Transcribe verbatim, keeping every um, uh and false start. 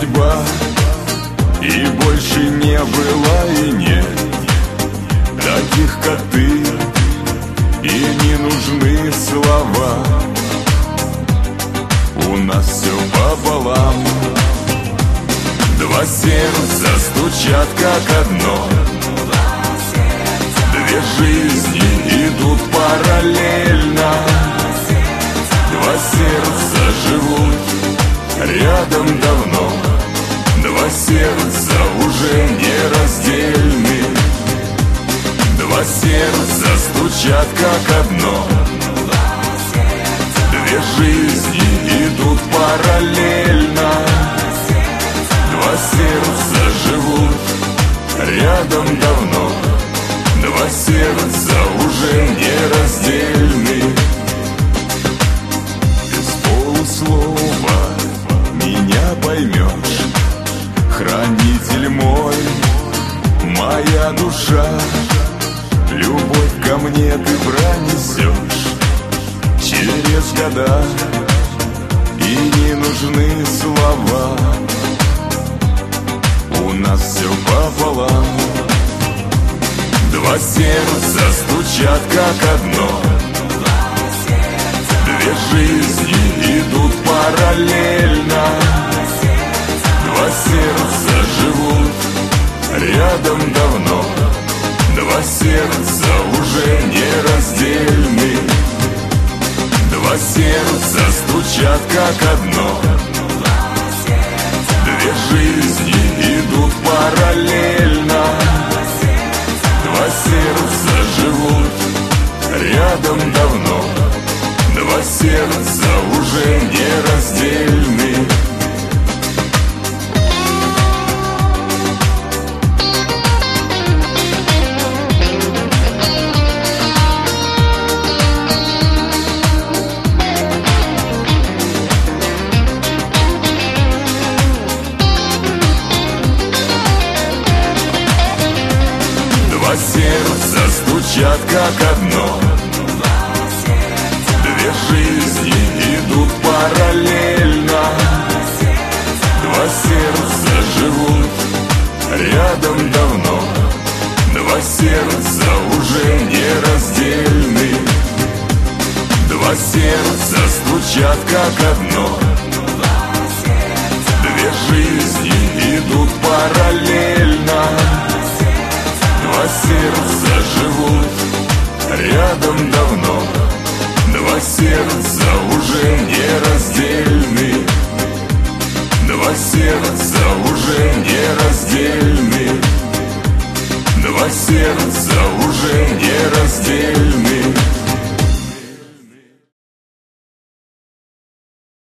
судьба, и больше не было и нет таких, как ты, и не нужны слова. У нас все пополам. Два сердца стучат как одно, две жизни идут параллельно. Два сердца живут рядом давно, два сердца уже не раздельны. Два сердца стучат как одно, две жизни идут параллельно. Два сердца живут рядом давно, два сердца уже не раздельны. Без полуслова меня поймешь, хранитель мой, моя душа. Любовь ко мне ты пронесешь через года, и не нужны слова. У нас все пополам. Два сердца стучат как одно, две жизни идут параллельно. Два сердца живут рядом давно, два сердца уже не раздельны. Два сердца стучат как одно, две жизни идут параллельно. Два сердца живут рядом давно, два сердца уже не раздельны. Два сердца стучат как одно, две жизни идут параллельно. Два сердца живут рядом давно, два сердца уже не раздельны. Два сердца стучат как одно, две жизни идут параллельно. Два сердца живут рядом давно, два сердца уже не раздельны. Два сердца уже не